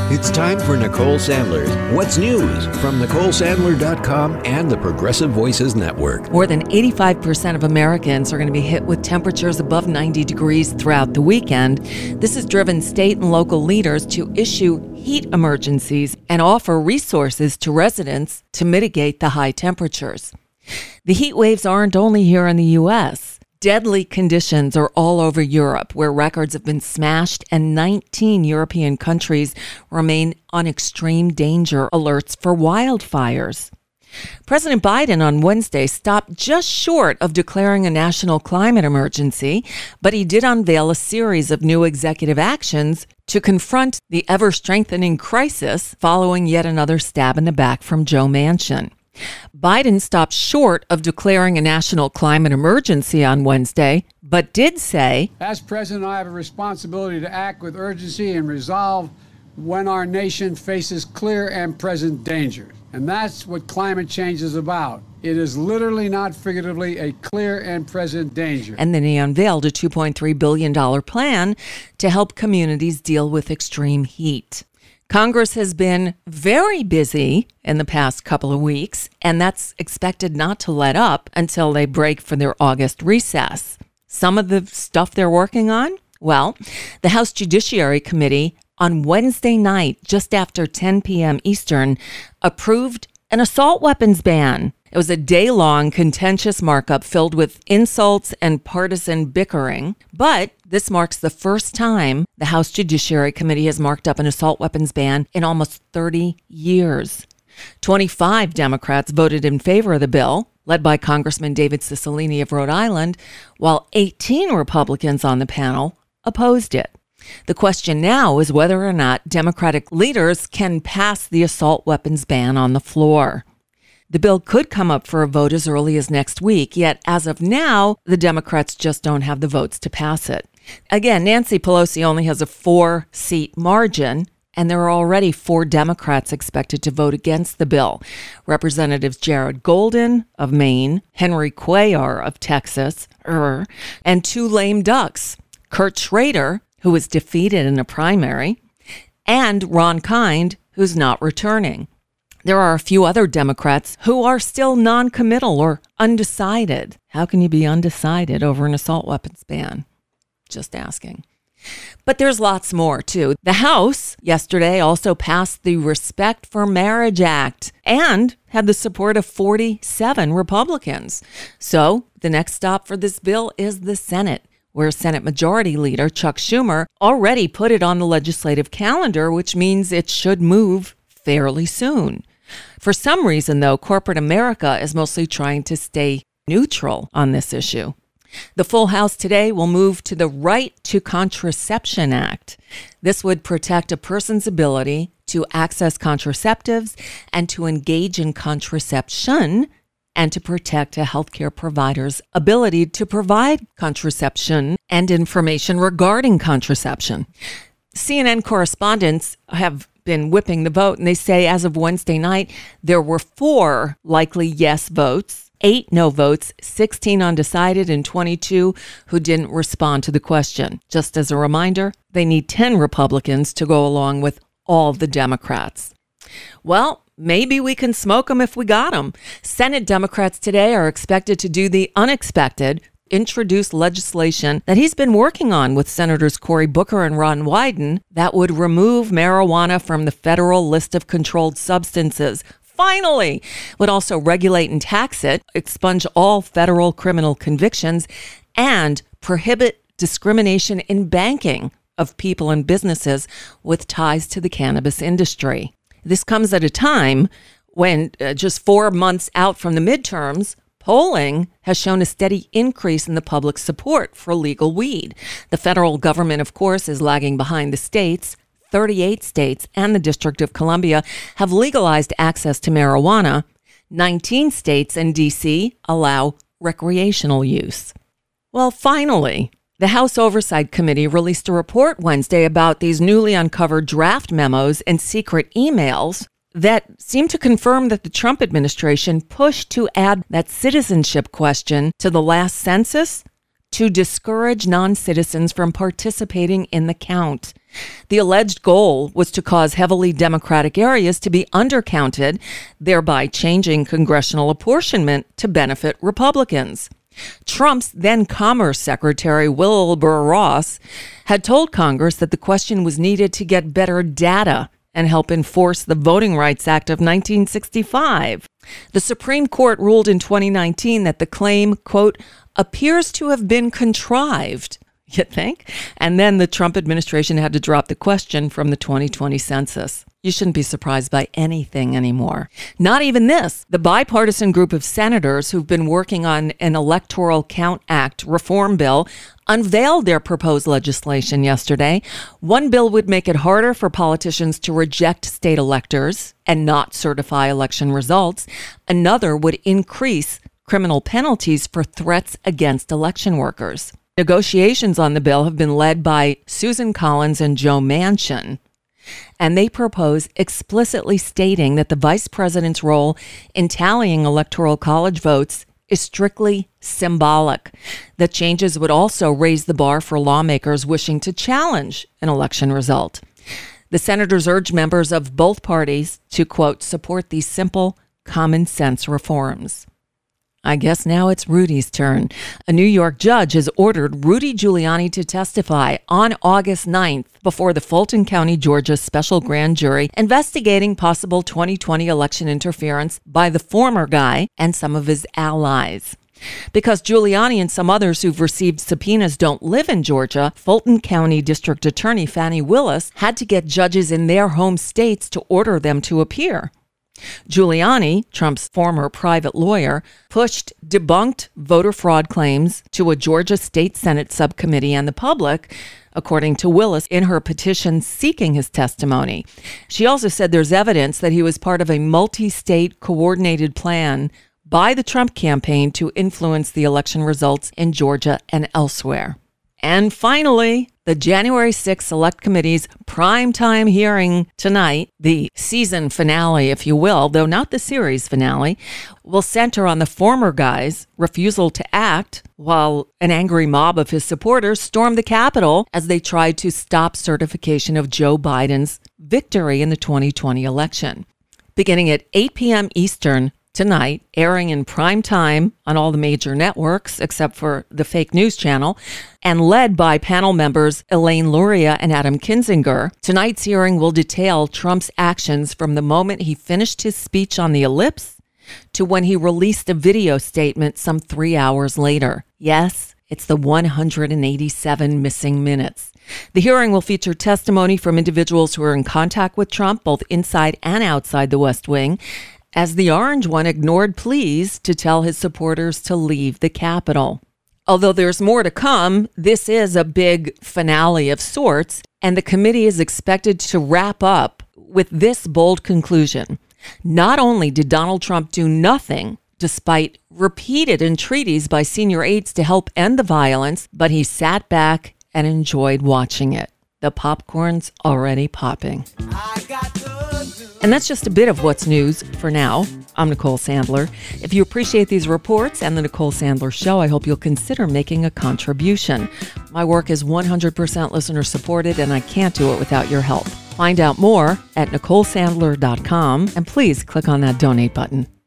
It's time for Nicole Sandler's What's News from NicoleSandler.com and the Progressive Voices Network. More than 85% of Americans are going to be hit with temperatures above 90 degrees throughout the weekend. This has driven state and local leaders to issue heat emergencies and offer resources to residents to mitigate the high temperatures. The heat waves aren't only here in the U.S. Deadly conditions are all over Europe, where records have been smashed, and 19 European countries remain on extreme danger alerts for wildfires. President Biden on Wednesday stopped just short of declaring a national climate emergency, but he did unveil a series of new executive actions to confront the ever-strengthening crisis following yet another stab in the back from Joe Manchin. Biden stopped short of declaring a national climate emergency on Wednesday, but did say, "As president, I have a responsibility to act with urgency and resolve when our nation faces clear and present dangers." And that's what climate change is about. It is literally, not figuratively, a clear and present danger. And then he unveiled a $2.3 billion plan to help communities deal with extreme heat. Congress has been very busy in the past couple of weeks, and that's expected not to let up until they break for their August recess. Some of the stuff they're working on? Well, the House Judiciary Committee on Wednesday night, just after 10 p.m. Eastern, approved an assault weapons ban. It was a day-long contentious markup filled with insults and partisan bickering. But this marks the first time the House Judiciary Committee has marked up an assault weapons ban in almost 30 years. 25 Democrats voted in favor of the bill, led by Congressman David Cicilline of Rhode Island, while 18 Republicans on the panel opposed it. The question now is whether or not Democratic leaders can pass the assault weapons ban on the floor. The bill could come up for a vote as early as next week, yet as of now, the Democrats just don't have the votes to pass it. Again, Nancy Pelosi only has a 4-seat margin, and there are already 4 Democrats expected to vote against the bill. Representatives Jared Golden of Maine, Henry Cuellar of Texas, and 2 lame ducks, Kurt Schrader, who was defeated in a primary, and Ron Kind, who's not returning. There are a few other Democrats who are still non-committal or undecided. How can you be undecided over an assault weapons ban? Just asking. But there's lots more, too. The House yesterday also passed the Respect for Marriage Act and had the support of 47 Republicans. So the next stop for this bill is the Senate, where Senate Majority Leader Chuck Schumer already put it on the legislative calendar, which means it should move fairly soon. For some reason, though, corporate America is mostly trying to stay neutral on this issue. The full House today will move to the Right to Contraception Act. This would protect a person's ability to access contraceptives and to engage in contraception, and to protect a healthcare provider's ability to provide contraception and information regarding contraception. CNN correspondents have been whipping the vote, and they say as of Wednesday night, there were 4 likely yes votes, 8 no votes, 16 undecided, and 22 who didn't respond to the question. Just as a reminder, they need 10 Republicans to go along with all the Democrats. Well, maybe we can smoke them if we got them. Senate Democrats today are expected to do the unexpected, introduce legislation that he's been working on with Senators Cory Booker and Ron Wyden that would remove marijuana from the federal list of controlled substances. Finally, would also regulate and tax it, expunge all federal criminal convictions, and prohibit discrimination in banking of people and businesses with ties to the cannabis industry. This comes at a time when just 4 months out from the midterms, polling has shown a steady increase in the public support for legal weed. The federal government, of course, is lagging behind the states. 38 states and the District of Columbia have legalized access to marijuana. 19 states and D.C. allow recreational use. Well, finally, the House Oversight Committee released a report Wednesday about these newly uncovered draft memos and secret emails that seem to confirm that the Trump administration pushed to add that citizenship question to the last census to discourage non-citizens from participating in the count. The alleged goal was to cause heavily Democratic areas to be undercounted, thereby changing congressional apportionment to benefit Republicans. Trump's then Commerce Secretary, Wilbur Ross, had told Congress that the question was needed to get better data and help enforce the Voting Rights Act of 1965. The Supreme Court ruled in 2019 that the claim, quote, appears to have been contrived, you think? And then the Trump administration had to drop the question from the 2020 census. You shouldn't be surprised by anything anymore. Not even this. The bipartisan group of senators who've been working on an Electoral Count Act reform bill unveiled their proposed legislation yesterday. One bill would make it harder for politicians to reject state electors and not certify election results. Another would increase criminal penalties for threats against election workers. Negotiations on the bill have been led by Susan Collins and Joe Manchin, and they propose explicitly stating that the vice president's role in tallying electoral college votes is strictly symbolic. The changes would also raise the bar for lawmakers wishing to challenge an election result. The senators urge members of both parties to, quote, support these simple, common sense reforms. I guess now it's Rudy's turn. A New York judge has ordered Rudy Giuliani to testify on August 9th before the Fulton County, Georgia special grand jury investigating possible 2020 election interference by the former guy and some of his allies. Because Giuliani and some others who've received subpoenas don't live in Georgia, Fulton County District Attorney Fani Willis had to get judges in their home states to order them to appear. Giuliani, Trump's former private lawyer, pushed debunked voter fraud claims to a Georgia State Senate subcommittee and the public, according to Willis in her petition seeking his testimony. She also said there's evidence that he was part of a multi-state coordinated plan by the Trump campaign to influence the election results in Georgia and elsewhere. And finally, the January 6th Select Committee's primetime hearing tonight, the season finale, if you will, though not the series finale, will center on the former guy's refusal to act while an angry mob of his supporters stormed the Capitol as they tried to stop certification of Joe Biden's victory in the 2020 election. Beginning at 8 p.m. Eastern, tonight, airing in prime time on all the major networks except for the fake news channel, and led by panel members Elaine Luria and Adam Kinzinger, tonight's hearing will detail Trump's actions from the moment he finished his speech on the ellipse to when he released a video statement some 3 hours later. Yes, it's the 187 missing minutes. The hearing will feature testimony from individuals who are in contact with Trump, both inside and outside the West Wing, as the orange one ignored pleas to tell his supporters to leave the Capitol. Although there's more to come, this is a big finale of sorts, and the committee is expected to wrap up with this bold conclusion. Not only did Donald Trump do nothing, despite repeated entreaties by senior aides to help end the violence, but he sat back and enjoyed watching it. The popcorn's already popping. And that's just a bit of what's news for now. I'm Nicole Sandler. If you appreciate these reports and the Nicole Sandler Show, I hope you'll consider making a contribution. My work is 100% listener supported, and I can't do it without your help. Find out more at NicoleSandler.com, and please click on that donate button.